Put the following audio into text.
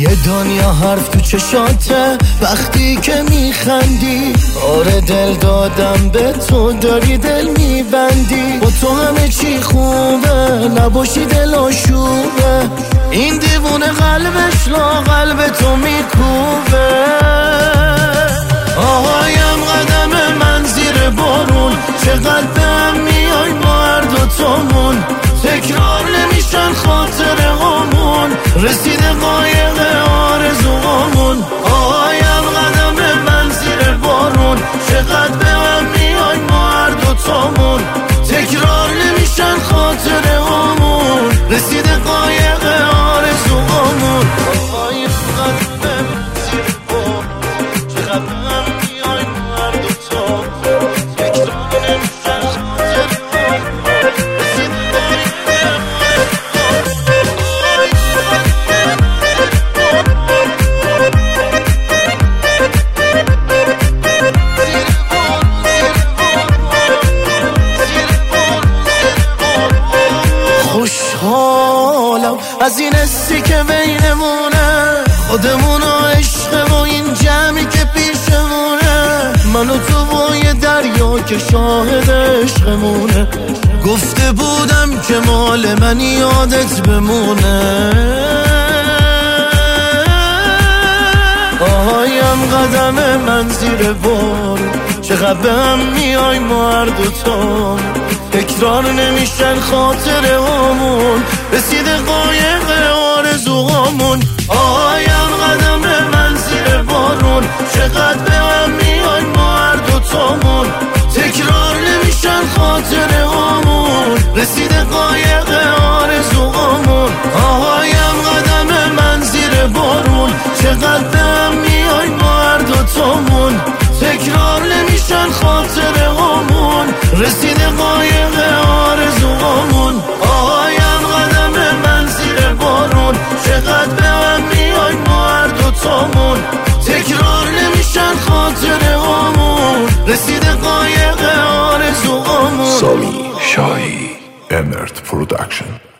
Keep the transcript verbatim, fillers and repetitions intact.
یه دنیا حرف تو چشاته وقتی که میخندی. آره دل دادم به تو، داری دل میبندی. با تو همه چی خوبه، نباشی دل آشوبه. این دیوونه قلبش لا قلب تو میکوبه. آهایم قدم من زیر بارون، چقدر به هم میای ما هر دوتامون. تکرار نمیشن خاطره هامون، رسیده قایق آرزوهامون. آهایم قدم من زیر بارون، چقدر به هم میای ما هر دوتامون. تکرار نمیشن خاطره هامون، رسیده قایق آرزوهامون. آهایم قدم من زیر بارون، چقدر به هم میای ما هر دوتامون. تکرار نمیشن خاطره هامون، رسیده خوشحالم از این حسی که بینمونه، خودمون و عشق و این جمعی که پیشمونه. من و تو با یه دریا که شاهد عشقمونه. گفته بودم که مال من یادت بمونه. آهایم قدم من زیر بارون، چقدر به هم میای ما هر دوتامون. تکرار نمیشن خاطره هامون، رسیده قایق آرزوهامون. آهایم قدم من زیر بارون، چقدر به هم میای ما هر دوتامون. تکرار نمیشن خاطره هامون، رسیده قایق آرزوهامون. آهایم قدم من زیر بارون، چقدر به هم میای ما هر دوتامون. تکرار نمیشن خاطره هامون، رسیده قایق آرزوهامون. آهایم قدم من زیر بارون، چقدر به هم میای ما هر دوتامون. تکرار نمیشن خاطره هامون، رسیده قایق آرزوهامون. سامی شاهی امرت پرودکشن.